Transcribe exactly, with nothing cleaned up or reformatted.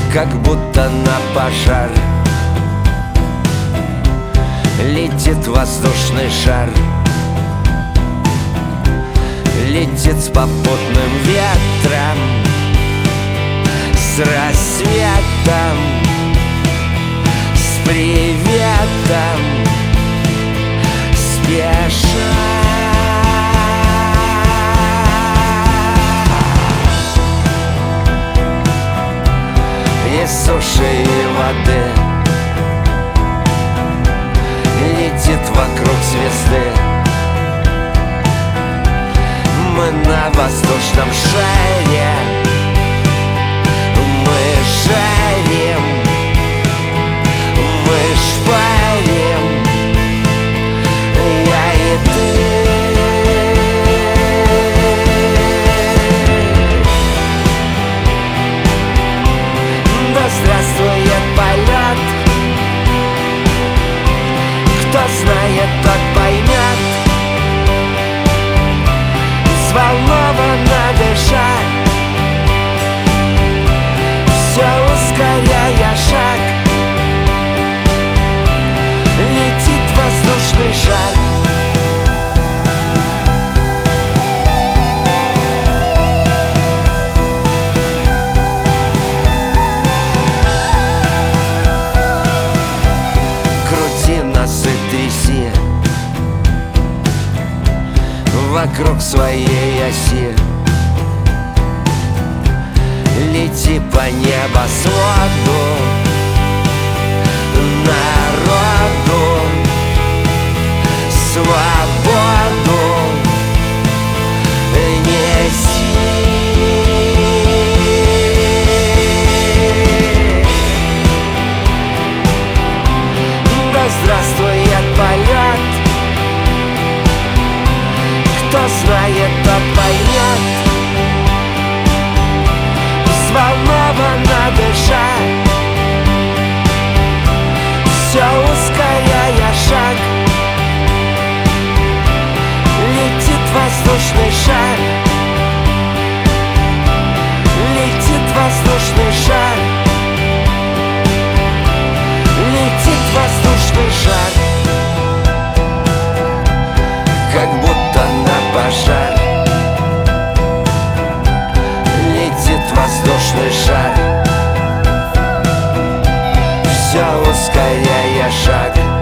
как будто на пожар. Летит воздушный шар, летит с попутным ветром, с рассветом, с приветом, спеша. Из суши и воды летит вокруг звезды. Мы на воздушном шаре, мы шарим, мы шпарим, я и ты. Да здравствует полет, кто знает, тот поймет. Взволнованно дыша, все ускоряя шаг, летит воздушный шар. Крути нас и тряси вокруг своей оси. Лети по небосводу, народу свободу неси. Да здравствует полет, кто знает, тот поймет. Взволнованно дыша, все ускоряя шаг, летит воздушный шар, летит воздушный шар, летит воздушный шар, как будто на пожар. Летит воздушный шар, все ускоряя шаг.